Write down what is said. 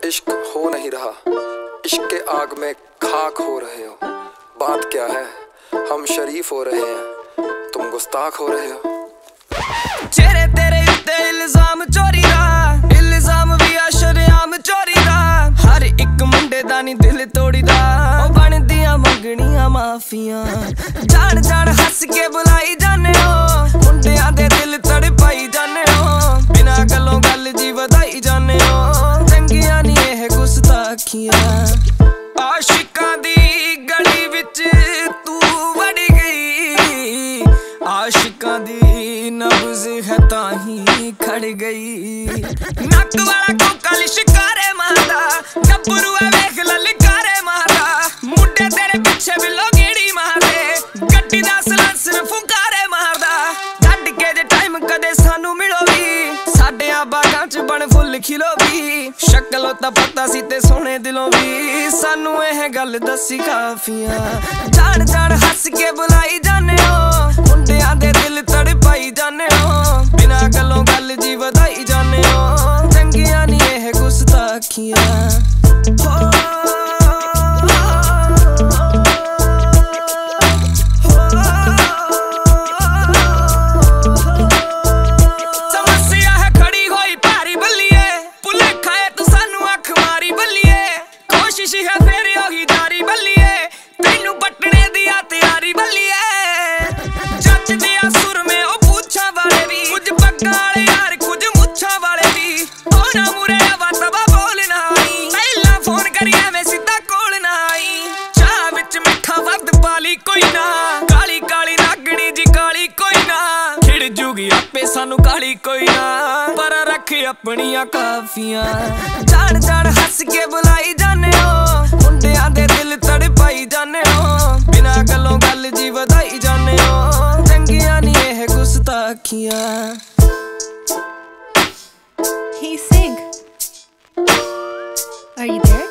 इश्क हो नहीं रहा, इश्क के आग में खाक हो रहे हो। बात क्या है, हम शरीफ हो रहे हैं, तुम गुस्ताख हो रहे हो। चेहरे तेरे उत्ते इल्जाम चोरी दा, इल्जाम भी आ शरेआम चोरी दा। हर एक मुंडे दा नी दिल तोड़ी दा, ओ बनदियां मंगणियां माफियां। जान जान हस के बुलाई जाने हो, मुंडियां दे दिल तड़पाई जाने हो। बिना गल्लों गल जी वधाई जाने हो, चंगियां नी एह गुस्ताखियां। आशिकां दी गली विच तू वड़ गई, आशिकां दी नब्ज़ है ताही खड़ गई। नक वाला कोका लिशकारे मारदा, गब्बरू वेख ललकारे मारदा। मुंडे तेरे पिछे बिलो गेड़ी मारदे, गड्डी दा सलंसर फुंकारे मारदा। छड्ड के जे टाइम कदे सानू मिलो भी, साडियां बागां च बण फुल खिलो भी। शक्लों ता पता सी ते सोहणे दिलों भी, सानू एह गल दसी काफियां। जान जान हस के बुलाई जाने हो, मुंडियां दे दिल तड़पाई जाने हो। बिना गल्लों गल जी वधाई जाने हो, चंगियां नी एह गुस्ताखियां। समस्या है खड़ी होई भारी बल्लिए, भुलेखा है तू सानू अख मारी बल्लिए। कोशिश है फेर ओही जारी बल्लिए, तैनू पटने दिया तैयारी बल्लिए। जच दिया सुर में ओ पूछा वाले भी, कुछ पग्गा वाले यार कुछ मुच्छा वाले भी। ओ ना मुरे आवा तबा बोलना आई, पहला फोन करिए मैं सीधा कोल ना आई। चाह विच मिठा वध पाली कोई ना, काली काली नागणी जी काली कोई ना। खिड़ जूगी आपे सानू काली कोई ना, पर रख अपनियां काफियां। जान जान हस के बुलाई जाने हो, मुंडियां दे दिल तड़पाई जाने हो। बिना गल्लों गल जी वधाई जाने हो, चंगियां नी एह गुस्ताखियां। Hey Sig, are you there?